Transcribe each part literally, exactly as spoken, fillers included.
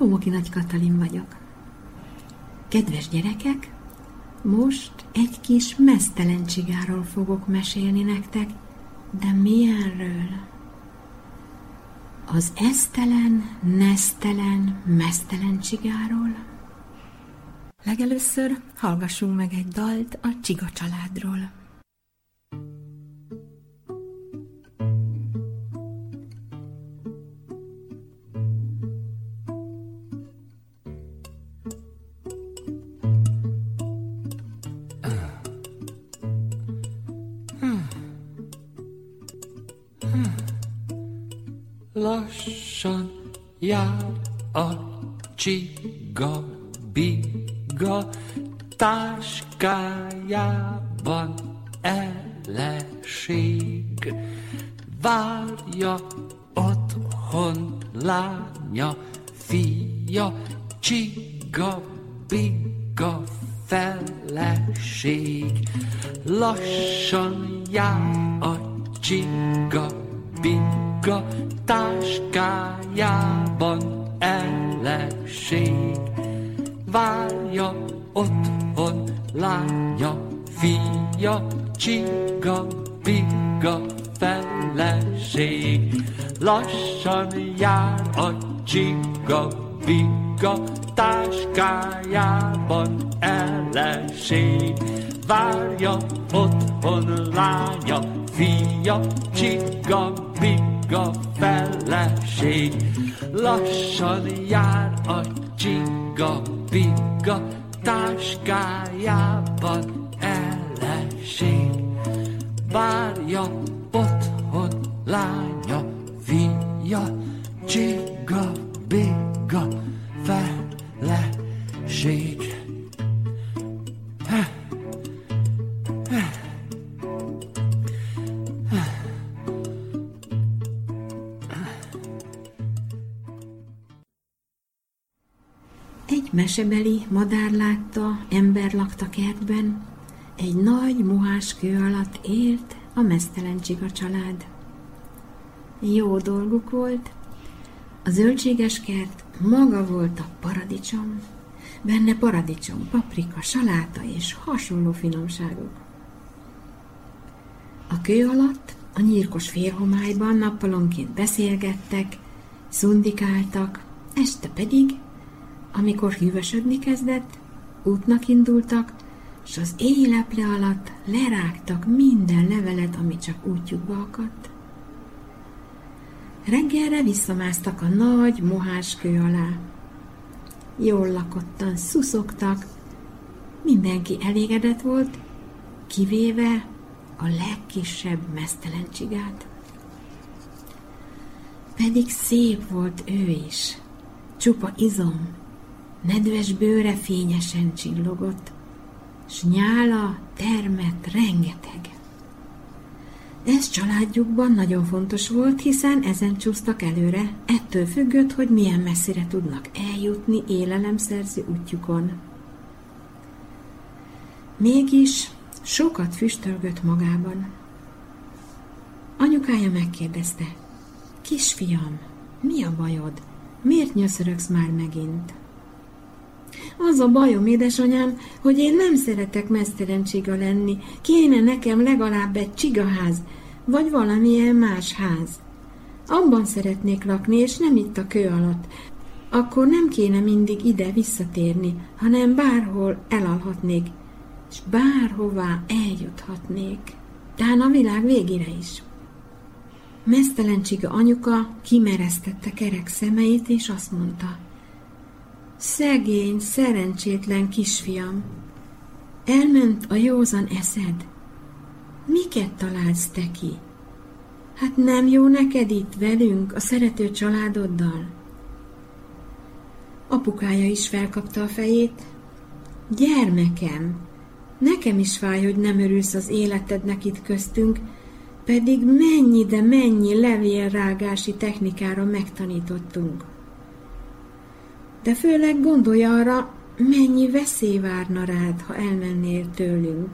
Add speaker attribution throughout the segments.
Speaker 1: Homoki Nagy Katalin vagyok. Kedves gyerekek, most egy kis meztelen csigáról fogok mesélni nektek, de milyenről? Az esztelen, nesztelen, meztelen csigáról. Legelőször hallgassunk meg egy dalt a csiga családról.
Speaker 2: Lassan jár a csiga biga, táskájában eleség. Várja otthon lánya, fia, csiga biga feleség. Lassan jár a csiga biga, táskájában eleség. Várja otthon lánya, fia, csiga biga feleség. Lassan jár a csiga biga, táskájában eleség. Várja otthon lánya, fia, csiga biga feleség. Lassan jár a csiga biga, táskájában eleség. Várja otthon lánya, fia, csiga biga feleség.
Speaker 1: Egy mesebeli madár látta, ember lakta kertben, egy nagy mohás kő alatt élt a meztelen csiga család. Jó dolguk volt, a zöldséges kert maga volt a paradicsom, benne paradicsom, paprika, saláta és hasonló finomságok. A kő alatt a nyírkos félhomályban nappalonként beszélgettek, szundikáltak, este pedig, amikor hűvösödni kezdett, útnak indultak, s az éjleple alatt lerágtak minden levelet, ami csak útjukba akadt. Reggelre visszamásztak a nagy mohás kő alá. Jól lakottan szuszogtak, mindenki elégedett volt, kivéve a legkisebb meztelen csigát. Pedig szép volt ő is, csupa izom, nedves bőre fényesen csillogott, s nyála termett rengeteg. Ez családjukban nagyon fontos volt, hiszen ezen csúsztak előre, ettől függött, hogy milyen messzire tudnak eljutni élelemszerző útjukon. Mégis sokat füstölgött magában. Anyukája megkérdezte: kisfiam, mi a bajod? Miért nyöszörögsz már megint? Az a bajom, édesanyám, hogy én nem szeretek meztelen csiga lenni. Kéne nekem legalább egy csigaház, vagy valamilyen más ház. Abban szeretnék lakni, és nem itt a kő alatt. Akkor nem kéne mindig ide visszatérni, hanem bárhol elalhatnék, és bárhová eljuthatnék. Tán a világ végére is. Meztelen csiga anyuka kimeresztette kerek szemeit, és azt mondta: szegény, szerencsétlen kisfiam, elment a józan eszed. Miket találsz te ki? Hát nem jó neked itt velünk, a szerető családoddal? Apukája is felkapta a fejét. Gyermekem, nekem is fáj, hogy nem örülsz az életednek itt köztünk, pedig mennyi, de mennyi levélrágási technikára megtanítottunk. De főleg gondolj arra, mennyi veszély várna rád, ha elmennél tőlünk.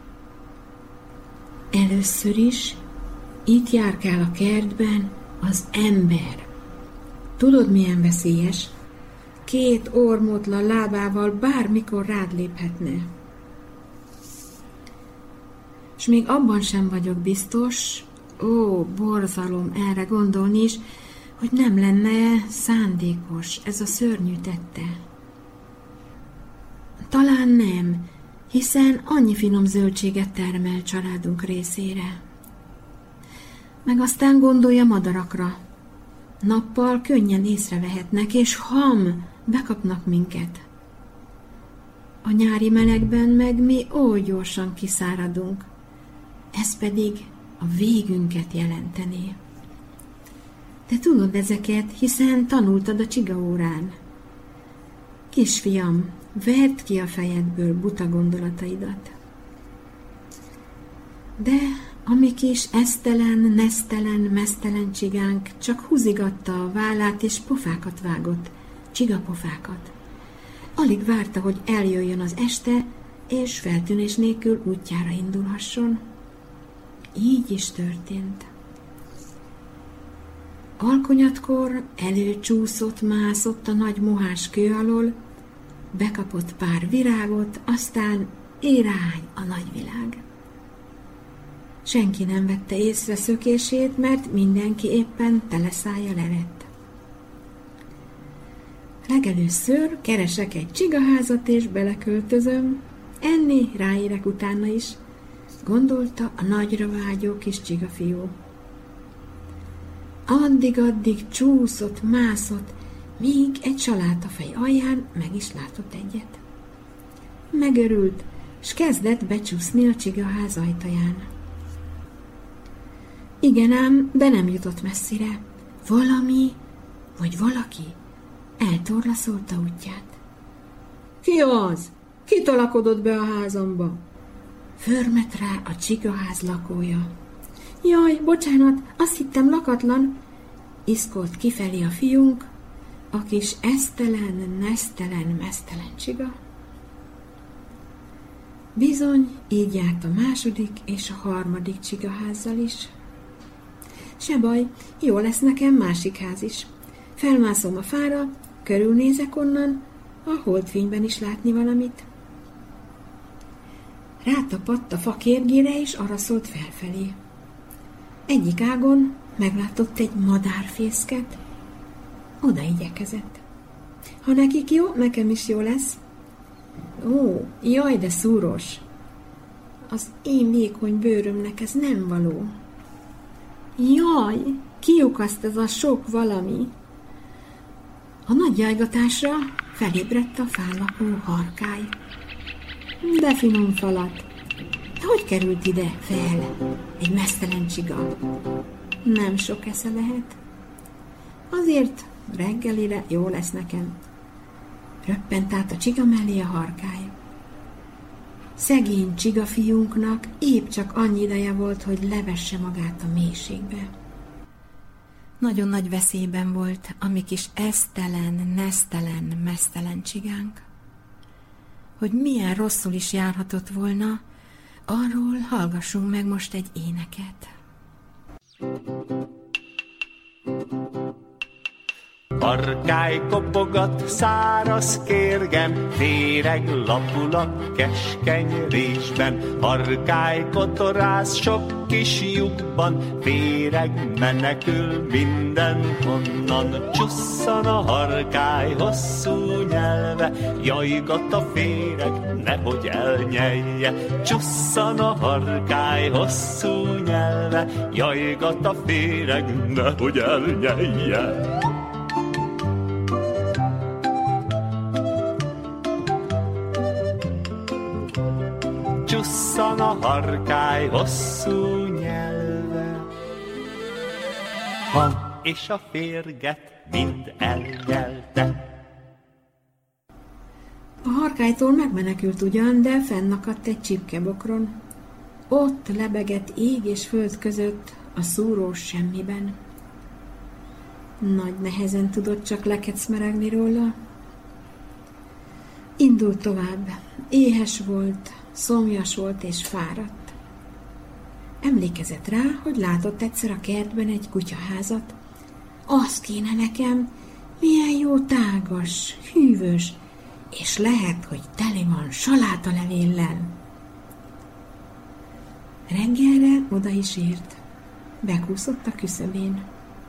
Speaker 1: Először is itt járkál a kertben az ember. Tudod, milyen veszélyes? két ormótlan lábával bármikor rád léphetne. S még abban sem vagyok biztos, ó, borzalom erre gondolni is, hogy nem lenne szándékos ez a szörnyű tette. Talán nem, hiszen annyi finom zöldséget termel családunk részére. Meg aztán gondolja madarakra. Nappal könnyen észrevehetnek, és ham, bekapnak minket. A nyári melegben meg mi oly gyorsan kiszáradunk. Ez pedig a végünket jelentené. Te tudod ezeket, hiszen tanultad a csigaórán. Kisfiam, verd ki a fejedből buta gondolataidat. De a mi kis esztelen, nesztelen, mesztelen csigánk csak húzigatta a vállát és pofákat vágott, csigapofákat. Alig várta, hogy eljöjjön az este, és feltűnés nélkül útjára indulhasson. Így is történt. Alkonyatkor előcsúszott, mászott a nagy mohás kő alól, bekapott pár virágot, aztán irány a nagyvilág. Senki nem vette észre szökését, mert mindenki éppen teleszájjal evett. Legelőször keresek egy csigaházat és beleköltözöm, enni ráérek utána is, gondolta a nagyra vágyó kis csigafiú. Addig-addig csúszott, mászott, míg egy salátafej alján meg is látott egyet. Megörült, s kezdett becsúszni a csigaház ajtaján. Igen ám, de nem jutott messzire. Valami, vagy valaki eltorlaszolta útját. Ki az? Ki tolakodott be a házamba? Förmet rá a csigaház lakója. Jaj, bocsánat, azt hittem lakatlan, iszkolt kifelé a fiunk, a kis esztelen, nesztelen, mesztelen csiga. Bizony, így járt a második és a harmadik csigaházzal is. Se baj, jó lesz nekem másik ház is. Felmászom a fára, körülnézek onnan, a holdfényben is látni valamit. Rátapadt a fa kérgére, és arra szólt felfelé. Egyik ágon meglátott egy madárfészket, oda igyekezett. Ha nekik jó, nekem is jó lesz. Ó, jaj, de szúros! Az én vékony bőrömnek ez nem való. Jaj, kiukaszt ez a sok valami. A nagy jajgatásra felébredt a fán lakó harkály. De finom falat! Hogy került ide fel egy mesztelen csiga? Nem sok esze lehet. Azért reggelire jó lesz nekem. Röppent át a csiga mellé a harkály. Szegény csigafiúnknak épp csak annyi ideje volt, hogy levesse magát a mélységbe. Nagyon nagy veszélyben volt a mi kis esztelen, nesztelen, mesztelen csigánk. Hogy milyen rosszul is járhatott volna, arról hallgassunk meg most egy éneket.
Speaker 3: Harkály kopogat, száraz kérgen, féreg lapul a keskeny résben. Harkály kotorász sok kis lyukban, féreg menekül mindenhonnan. Csusszan a harkály hosszú nyelve, jajgat a féreg, nehogy elnyelje. Csusszan a harkály hosszú nyelve, jajgat a féreg, nehogy elnyelje. Csusszan a harkály hosszú nyelve, Han és a férget mind elnyelte.
Speaker 1: A harkálytól megmenekült ugyan, de fennakadt egy csipkebokron. Ott lebegett ég és föld között a szúrós semmiben. Nagy nehezen tudott csak lekecmeregni róla. Indult tovább. Éhes volt, szomjas volt és fáradt. Emlékezett rá, hogy látott egyszer a kertben egy kutyaházat. Az kéne nekem, Milyen jó tágas, hűvös, és lehet, hogy tele van salátalevéllel. Reggelre oda is ért, bekúszott a küszöbén.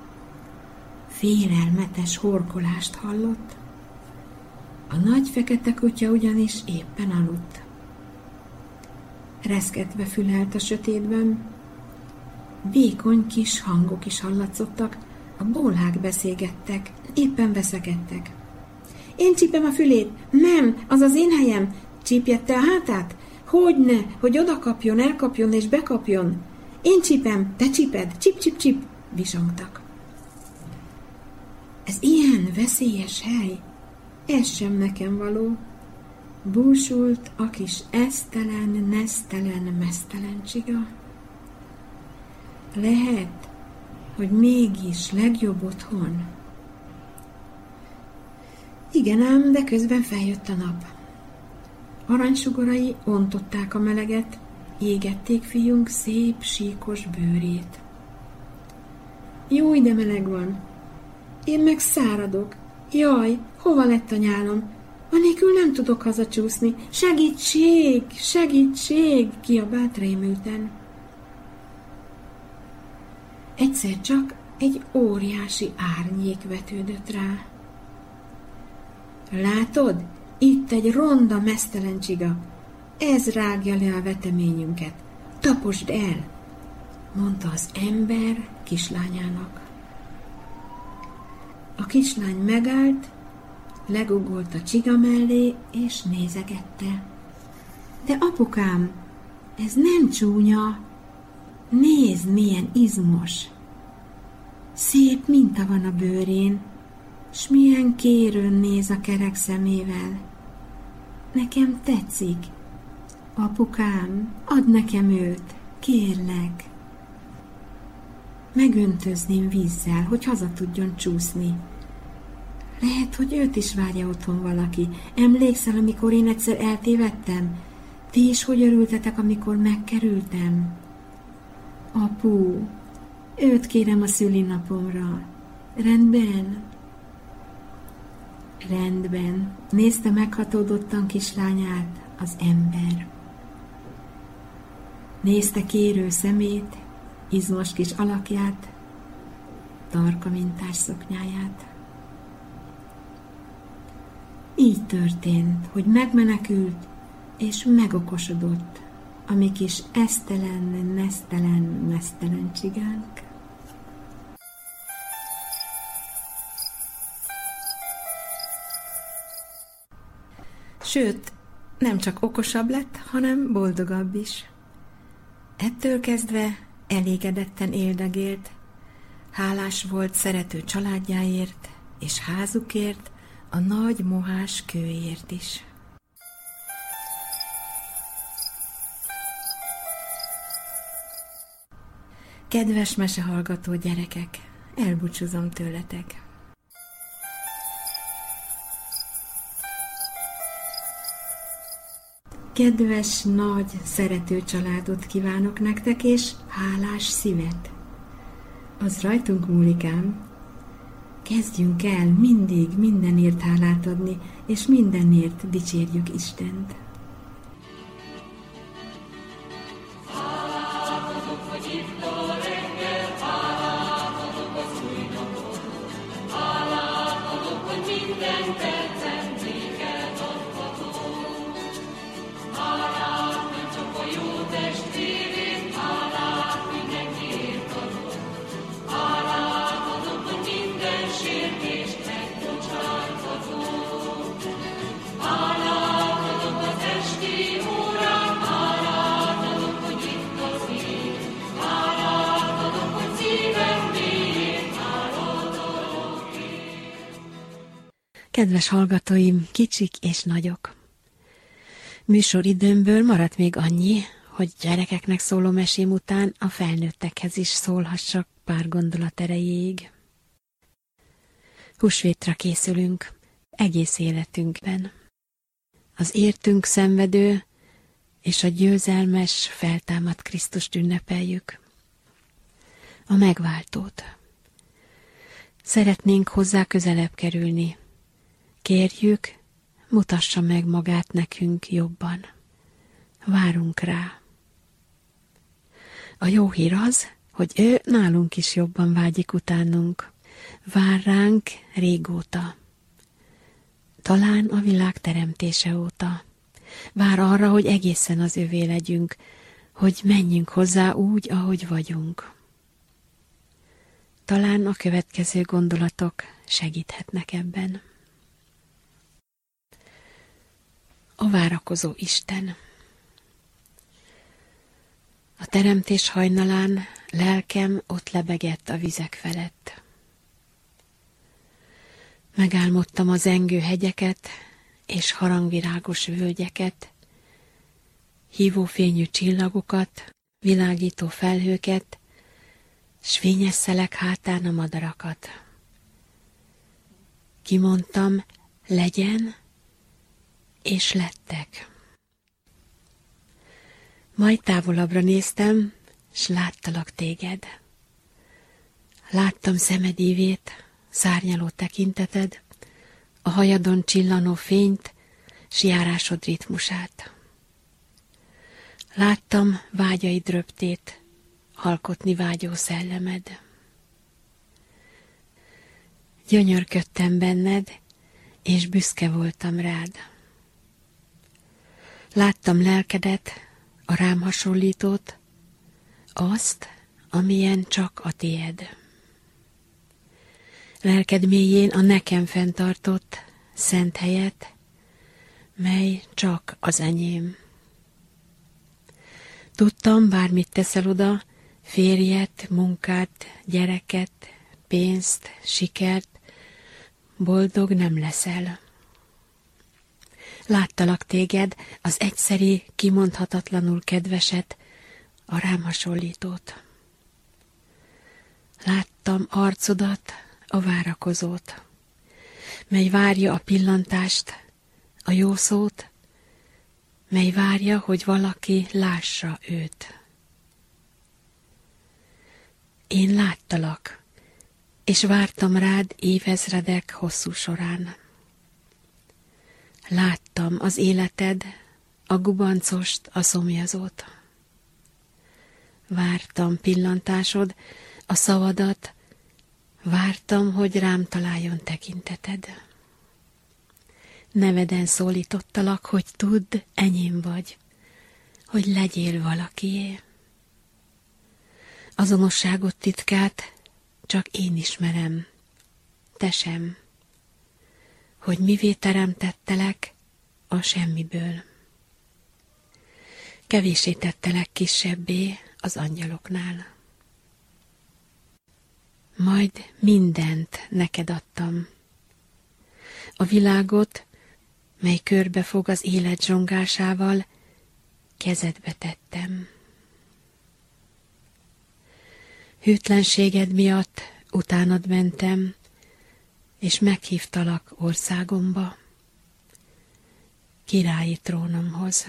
Speaker 1: Félelmetes horkolást hallott. A nagy fekete kutya ugyanis éppen aludt. Reszketve fülelt a sötétben. Vékony kis hangok is hallatszottak, a bólhák beszélgettek, éppen veszekedtek. Én csípem a fülét, nem, az az én helyem, csípjette a hátát, hogyne, hogy oda kapjon, elkapjon és bekapjon. Én csípem, te csíped, csip-csip-csip, visongtak. Ez ilyen veszélyes hely, ez sem nekem való. Búsult a kis esztelen, nesztelen, mesztelen csiga. Lehet, hogy mégis legjobb otthon. Igen ám, de közben feljött a nap. Aranysugarai ontották a meleget, égették fiunk szép, síkos bőrét. Jó, de meleg van. Én meg száradok. Jaj, hova lett a nyálam? Anélkül nem tudok hazacsúszni. Segítség, segítség, kiabált rémülten. Egyszer csak egy óriási árnyék vetődött rá. Látod? Itt egy ronda, mesztelen csiga. Ez rágja le a veteményünket. Taposd el, mondta az ember kislányának. A kislány megállt, legugolt a csiga mellé, és nézegette. De apukám, ez nem csúnya. Nézd, milyen izmos. Szép minta van a bőrén, s milyen kérőn néz a kerek szemével. Nekem tetszik. Apukám, add nekem őt, kérlek. Megöntözném vízzel, hogy haza tudjon csúszni. Lehet, hogy őt is várja otthon valaki. Emlékszel, amikor én egyszer eltévedtem? Ti is hogy örültetek, amikor megkerültem? Apu, őt kérem a szülinapomra. Rendben? Rendben. Nézte meghatódottan kislányát az ember. Nézte kérő szemét, izmos kis alakját, tarka mintás szoknyáját. Így történt, hogy megmenekült és megokosodott a mi kis esztelen, nesztelen, mesztelen csigánk. Sőt, nem csak okosabb lett, hanem boldogabb is. Ettől kezdve elégedetten éldegélt, hálás volt szerető családjáért és házukért, a nagy mohás kőért is. Kedves mesehallgató gyerekek, elbúcsúzom tőletek. Kedves, nagy, szerető családot kívánok nektek, és hálás szívet. Az rajtunk múlik ám. Kezdjünk el mindig mindenért hálát adni, és mindenért dicsérjük Istent. Kedves hallgatóim, kicsik és nagyok! Műsoridőmből maradt még annyi, hogy gyerekeknek szóló mesém után a felnőttekhez is szólhassak pár gondolat erejéig. Húsvétra készülünk egész életünkben. Az értünk szenvedő és a győzelmes, feltámadt Krisztust ünnepeljük. A megváltót.
Speaker 4: Szeretnénk hozzá közelebb kerülni. Kérjük, mutassa meg magát nekünk jobban. Várunk rá. A jó hír az, hogy ő nálunk is jobban vágyik utánunk. Vár ránk régóta. Talán a világ teremtése óta. Vár arra, hogy egészen az övé legyünk, hogy menjünk hozzá úgy, ahogy vagyunk. Talán a következő gondolatok segíthetnek ebben. A várakozó Isten. A teremtés hajnalán lelkem ott lebegett a vizek felett. Megálmodtam az zengő hegyeket és harangvirágos völgyeket, hívófényű csillagokat, világító felhőket, s fényes szelek hátán a madarakat. Kimondtam, legyen, és lettek. Majd távolabbra néztem, s láttalak téged. Láttam szemed ívét, szárnyaló tekinteted, a hajadon csillanó fényt, s járásod ritmusát. Láttam vágyaid röptét, alkotni vágyó szellemed. Gyönyörködtem benned, és büszke voltam rád. Láttam lelkedet, a rám hasonlítót, azt, amilyen csak a tied. Lelked mélyén a nekem fenntartott szent helyet, mely csak az enyém. Tudtam, bármit teszel oda, férjet, munkát, gyereket, pénzt, sikert, boldog nem leszel. Láttalak téged, az egyszeri, kimondhatatlanul kedveset, a rám hasonlítót. Láttam arcodat, a várakozót, mely várja a pillantást, a jó szót, mely várja, hogy valaki lássa őt. Én láttalak, és vártam rád évezredek hosszú során. Láttam az életed, a gubancost, a szomjazót. Vártam pillantásod, a szavadat, vártam, hogy rám találjon tekinteted. Neveden szólítottalak, hogy tudd, enyém vagy, hogy legyél valakié. Azonosságot titkát csak én ismerem, te sem, hogy mivé teremtettelek a semmiből. Kevéssé tettelek kisebbé az angyaloknál. Majd mindent neked adtam. A világot, mely körbefog az élet zsongásával, kezedbe tettem. Hűtlenséged miatt utánad mentem, és meghívtalak országomba, királyi trónomhoz.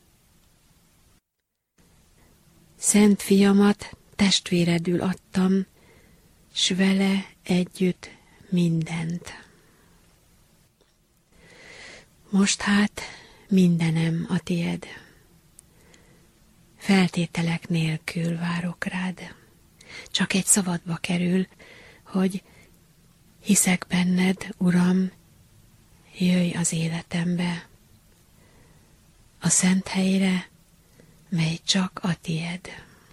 Speaker 4: Szent fiamat testvéredül adtam, s vele együtt mindent. Most hát mindenem a tied. Feltételek nélkül várok rád. Csak egy szavadba kerül, hogy hiszek benned, Uram, jöjj az életembe, a szent helyre, mely csak a tied.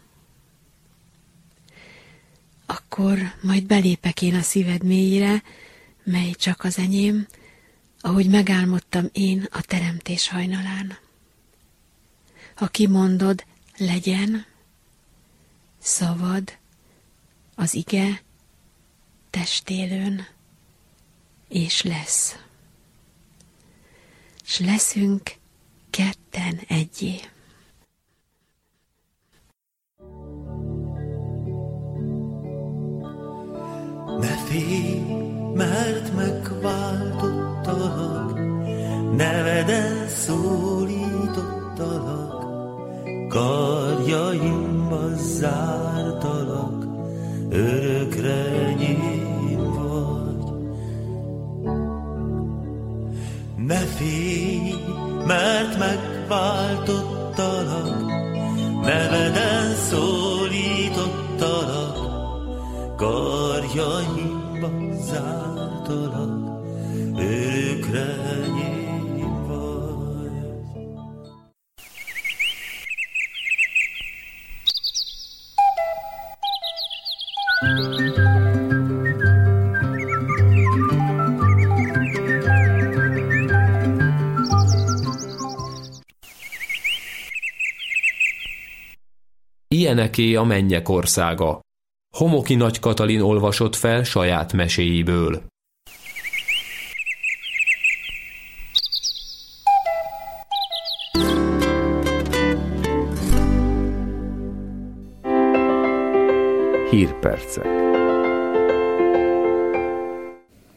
Speaker 4: Akkor majd belépek én a szíved mélyére, mely csak az enyém, ahogy megálmodtam én a teremtés hajnalán. Ha kimondod, legyen, szavad, az ige testélőn, és lesz. S leszünk ketten egyé.
Speaker 2: Ne félj, mert megváltottalak, neveden szólítottalak, karjaimba zártalak, örökre enyém vagy. Ne félj, mert megváltottalak, neveden szólítottalak, karjaimba zártalak, örökre enyém vagy.
Speaker 5: Ilyeneké a mennyek országa. Homoki Nagy Katalin olvasott fel saját meséiből.
Speaker 6: Hírpercek.